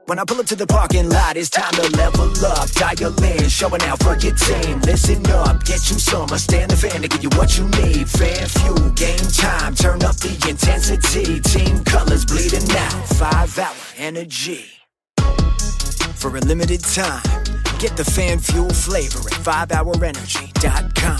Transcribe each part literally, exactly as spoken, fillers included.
When I pull up to the parking lot, it's time to level up. Dial in, showing out for your team. Listen up, get you some. I stand the fan to give you what you need. Fan fuel, game time, turn up the intensity. Team colors bleeding out, five hour energy. For a limited time, get the fan fuel flavor at five hour energy dot com.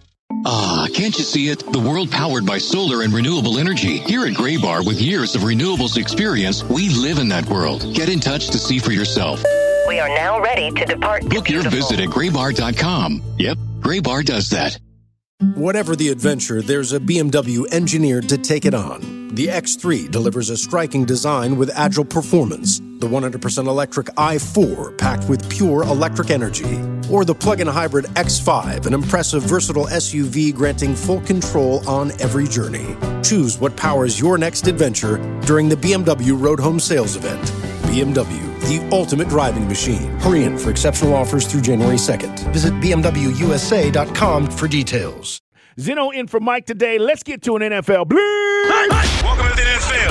Ah, can't you see it? The world powered by solar and renewable energy. Here at Graybar, with years of renewables experience, we live in that world. Get in touch to see for yourself. We are now ready to depart. Book your visit at graybar dot com. Yep, Graybar does that. Whatever the adventure, there's a B M W engineered to take it on. The X three delivers a striking design with agile performance. The one hundred percent electric i four packed with pure electric energy. Or the plug-in hybrid X five, an impressive, versatile S U V granting full control on every journey. Choose what powers your next adventure during the B M W Road Home Sales Event. B M W, the ultimate driving machine. Hurry in for exceptional offers through January second. Visit b m w u s a dot com for details. Zeno in for Mike today. Let's get to an N F L Blitz. Welcome to the N F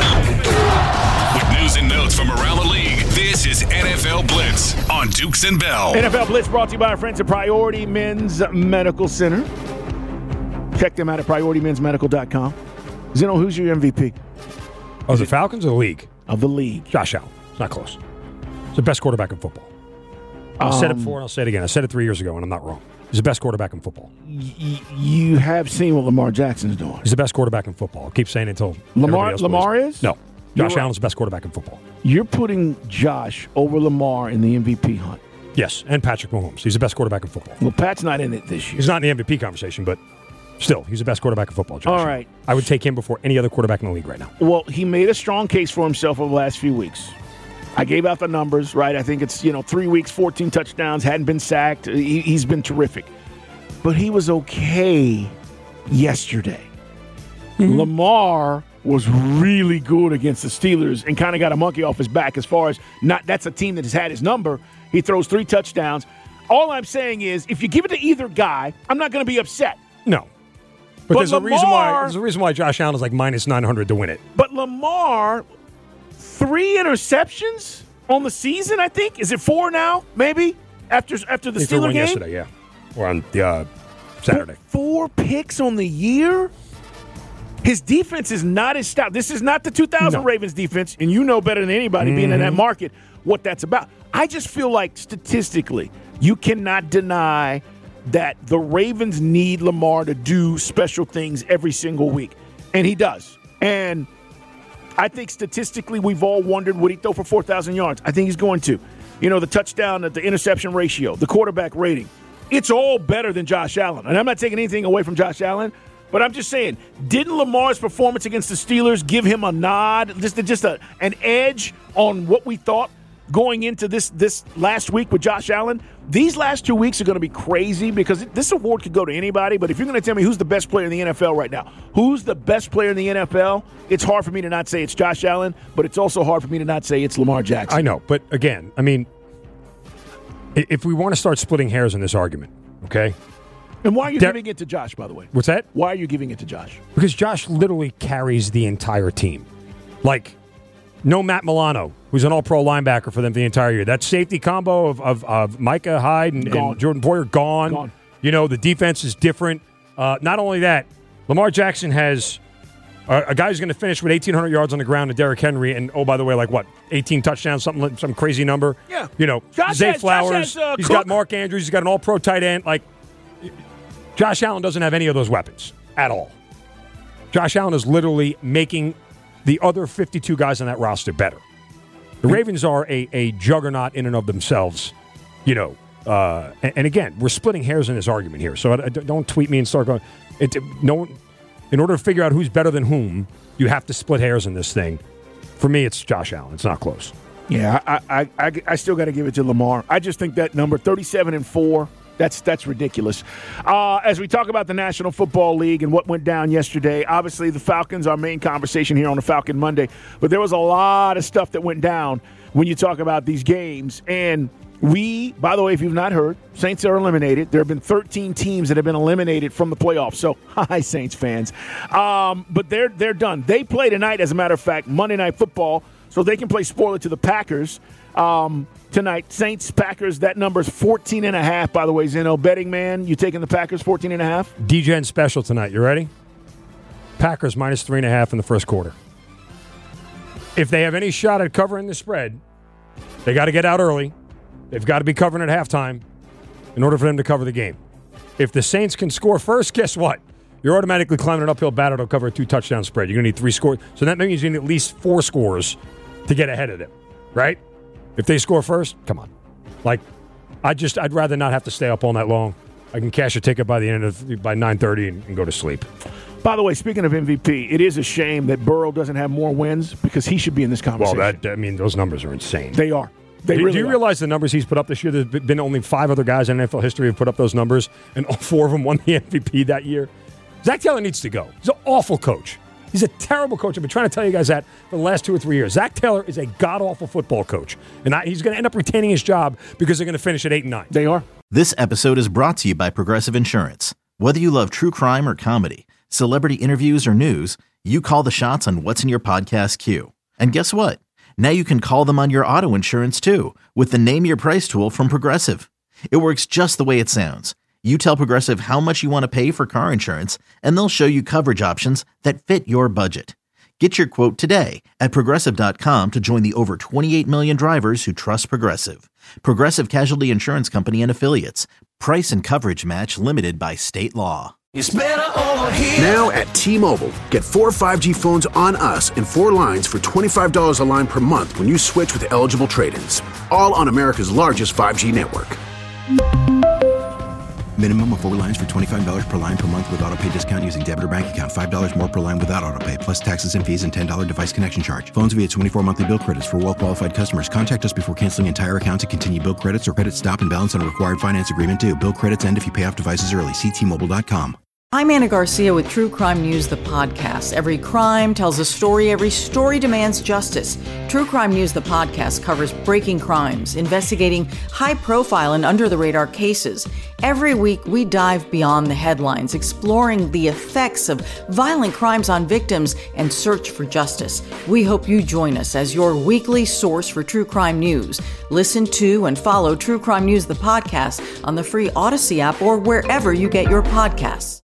L. With news and notes from around the league, this is N F L Blitz on Dukes and Bell. N F L Blitz brought to you by our friends at Priority Men's Medical Center. Check them out at priority men's medical dot com. Zeno, who's your M V P? Oh, the Falcons or the league? Of the league. Josh Allen. It's not close. He's the best quarterback in football. I said it before and I'll say it again. I said it three years ago and I'm not wrong. He's the best quarterback in football. Y- you have seen what Lamar Jackson's doing. He's the best quarterback in football. I'll keep saying it until Lamar, else Lamar believes. is? No. You're Josh right. Allen's the best quarterback in football. You're putting Josh over Lamar in the M V P hunt. Yes, and Patrick Mahomes. He's the best quarterback in football. Well, Pat's not in it this year. He's not in the M V P conversation, but still, he's the best quarterback in football, Josh. All right. I would take him before any other quarterback in the league right now. Well, he made a strong case for himself over the last few weeks. I gave out the numbers, right? I think it's, you know, three weeks, fourteen touchdowns, hadn't been sacked. He, he's been terrific. But he was okay yesterday. Mm-hmm. Lamar was really good against the Steelers and kind of got a monkey off his back as far as not that's a team that has had his number. He throws three touchdowns. All I'm saying is if you give it to either guy, I'm not going to be upset. No. But, But there's, Lamar, a reason why, there's a reason why Josh Allen is like minus nine hundred to win it. But Lamar, three interceptions on the season, I think. Is it four now, maybe, after after the He threw Steeler one game? yesterday, yeah. Or on the, uh, Saturday. Four, four picks on the year? His defense is not as stout. This is not the two thousand No. Ravens defense, and you know better than anybody being in that market what that's about. I just feel like statistically, you cannot deny that the Ravens need Lamar to do special things every single week, and he does. And I think statistically we've all wondered, would he throw for four thousand yards? I think he's going to. You know, the touchdown, the interception ratio, the quarterback rating. It's all better than Josh Allen. And I'm not taking anything away from Josh Allen, but I'm just saying, didn't Lamar's performance against the Steelers give him a nod, just, just a, an edge on what we thought going into this, this last week with Josh Allen? These last two weeks are going to be crazy because this award could go to anybody, but if you're going to tell me who's the best player in the N F L right now, who's the best player in the N F L, it's hard for me to not say it's Josh Allen, but it's also hard for me to not say it's Lamar Jackson. I know, but again, I mean, if we want to start splitting hairs in this argument, okay? And why are you Der- giving it to Josh, by the way? What's that? Why are you giving it to Josh? Because Josh literally carries the entire team. Like, no Matt Milano, who's an all-pro linebacker for them the entire year. That safety combo of, of, of Micah Hyde and, and Jordan Poyer, gone. Gone. You know, the defense is different. Uh, not only that, Lamar Jackson has a, a guy who's going to finish with eighteen hundred yards on the ground, and Derrick Henry, and, oh, by the way, like, what, eighteen touchdowns, something, some crazy number? Yeah. You know, Josh Zay has- Flowers, Josh has, uh, he's Cook. got Mark Andrews, he's got an all-pro tight end. Like, Josh Allen doesn't have any of those weapons at all. Josh Allen is literally making the other fifty-two guys on that roster better. The Ravens are a, a juggernaut in and of themselves, you know. Uh, and, and again, we're splitting hairs in this argument here. So I, I don't tweet me and start going. It, no one, in order to figure out who's better than whom, you have to split hairs in this thing. For me, it's Josh Allen. It's not close. Yeah, I I, I, I still got to give it to Lamar. I just think that number thirty-seven and four, that's that's ridiculous. Uh, as we talk about the National Football League and what went down yesterday, obviously the Falcons, our main conversation here on the Falcon Monday, but there was a lot of stuff that went down when you talk about these games. And we, by the way, if you've not heard, Saints are eliminated. There have been thirteen teams that have been eliminated from the playoffs. So, hi, Saints fans. Um, but they're they're done. They play tonight, as a matter of fact, Monday Night Football, so they can play spoiler to the Packers. Um, tonight, Saints, Packers, that number's fourteen and a half, by the way, Zeno. Betting man, you taking the Packers fourteen and a half? D J and special tonight. You ready? Packers minus three and a half in the first quarter. If they have any shot at covering the spread, they got to get out early. They've got to be covering at halftime in order for them to cover the game. If the Saints can score first, guess what? You're automatically climbing an uphill battle to cover a two-touchdown spread. You're going to need three scores. So that means you need at least four scores to get ahead of them, right? If they score first, come on. Like, I just, I'd rather not have to stay up all night long. I can cash a ticket by the end of, by nine thirty and, and go to sleep. By the way, speaking of M V P, it is a shame that Burrow doesn't have more wins because he should be in this conversation. Well, that, I mean, those numbers are insane. They are. They do, really do you are. realize the numbers he's put up this year? There's been only five other guys in N F L history who put up those numbers, and all four of them won the M V P that year. Zach Taylor needs to go. He's an awful coach. He's a terrible coach. I've been trying to tell you guys that for the last two or three years. Zach Taylor is a god-awful football coach, and I, he's going to end up retaining his job because they're going to finish at eight and nine. They are. This episode is brought to you by Progressive Insurance. Whether you love true crime or comedy, celebrity interviews or news, you call the shots on what's in your podcast queue. And guess what? Now you can call them on your auto insurance too with the Name Your Price tool from Progressive. It works just the way it sounds. You tell Progressive how much you want to pay for car insurance, and they'll show you coverage options that fit your budget. Get your quote today at Progressive dot com to join the over twenty-eight million drivers who trust Progressive. Progressive Casualty Insurance Company and Affiliates. Price and coverage match limited by state law. It's better over here. Now at T-Mobile, get four five G phones on us and four lines for twenty-five dollars a line per month when you switch with eligible trade-ins. All on America's largest five G network. Minimum of four lines for twenty-five dollars per line per month with autopay discount using debit or bank account. five dollars more per line without autopay, plus taxes and fees and ten dollars device connection charge. Phones via twenty-four monthly bill credits for well-qualified customers. Contact us before canceling entire account to continue bill credits or credit stop and balance on required finance agreement due. Bill credits end if you pay off devices early. See T Mobile dot com. I'm Anna Garcia with True Crime News, the podcast. Every crime tells a story. Every story demands justice. True Crime News, the podcast, covers breaking crimes, investigating high-profile and under-the-radar cases. Every week, we dive beyond the headlines, exploring the effects of violent crimes on victims and search for justice. We hope you join us as your weekly source for true crime news. Listen to and follow True Crime News, the podcast, on the free Odyssey app or wherever you get your podcasts.